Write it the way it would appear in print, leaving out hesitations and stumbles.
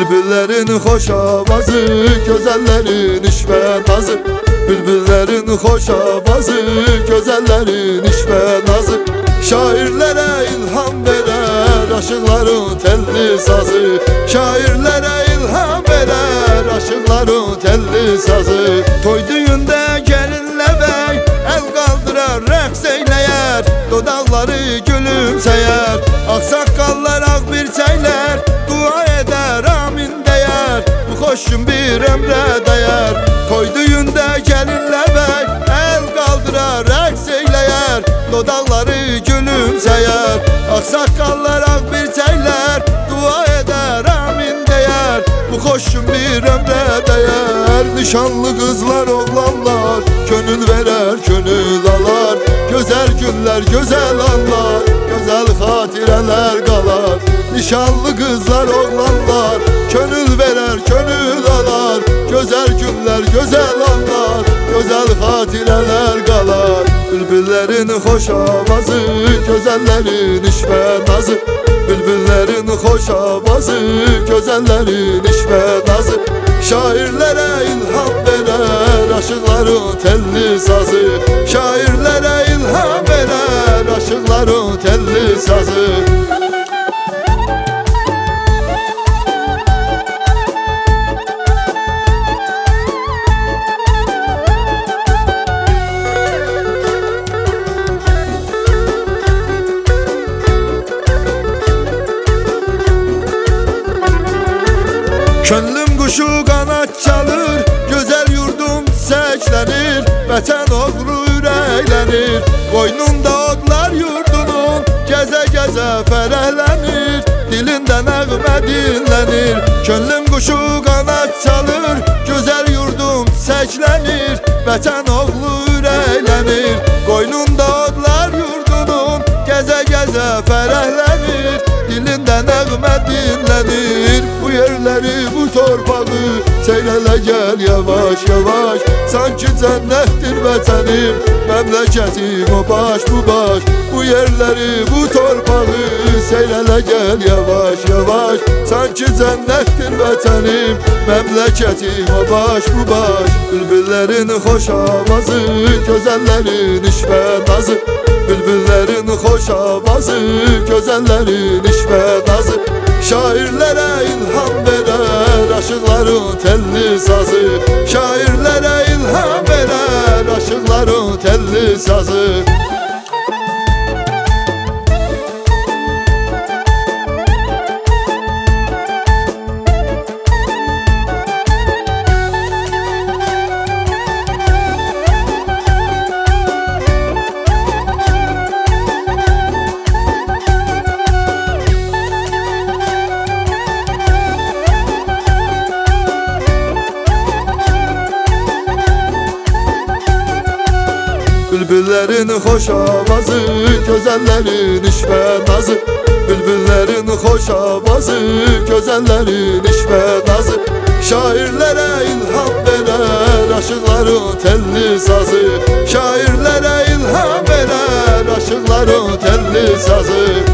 Bülbüllerin hoş avazı, gözellerin iş ve nazı. Bülbüllerin hoş avazı, gözellerin iş ve nazı. Şairlere ilham veren aşıkların telli sazı. Şairlere ilham veren aşıkların telli sazı. Toy düğünde gelinle bey el kaldırar, rəqs eyleyer, dodaqları gülümseyer. Aksakallar ak bir seyler, dua eder amin deyər. Bu xoş gün bir ömrə dəyər. Toy düğünde gelinle bey el kaldırar, rəqs eyleyer, dodaqları gülümseyer. Aksakallar ak bir seyler, dua eder amin deyər. Bu xoş gün bir ömrə dəyər. Nişanlı kızlar oğlanlar gönül verer gönül alar. Güzel günler güzel anlar, güzel hatireler kalar. Nişanlı kızlar oğlanlar gönül verer gönül alar. Güzel günler güzel anlar, güzel hatireler kalar. Bülbüllerin hoş avazı, gözellerin iş ve nazı. Bülbüllerin hoş avazı, gözellerin iş ve nazı. Şairlere ilham veren aşıkların telli sazı. Şairlere ilham veren aşıkların telli sazı. Könlüm kuşu kanat çalır, güzel yurdum çiçeklenir. Vətən oğru ürəklənir, boynunda odlar yurdunun. Gəzə gəzə fərəhlənir, dilində nəğmə dinlənir. Könlüm kuşu kanat çalır, güzel yurdum çiçeklenir. Vətən oğlu ürəklənir, boynunda odlar yurdunun. Gəzə gəzə fərəhlənir, dilində nəğmə dinlənir. Bu yerleri bu torpağı seyrele gel yavaş yavaş. Sanki cennettir vətənim, memleketim o baş bu baş. Bu yerleri bu torpağı seyrele gel yavaş yavaş. Sanki cennettir vətənim, memleketim o baş bu baş. Bülbüllerin hoş avazı, gözellerin iş ve nazı. Bülbüllerin hoş avazı, gözellerin iş ve nazı. Şairlere ilham veren aşıkların telli sazı. Şairlere ilham veren aşıkların telli sazı. Bülbüllerin hoş avazı, gözellerin iş ve nazı. Bülbüllerin hoş avazı, gözellerin iş ve nazı. Şairlere ilham veren aşıkların telli sazı. Şairlere ilham veren aşıkların telli sazı.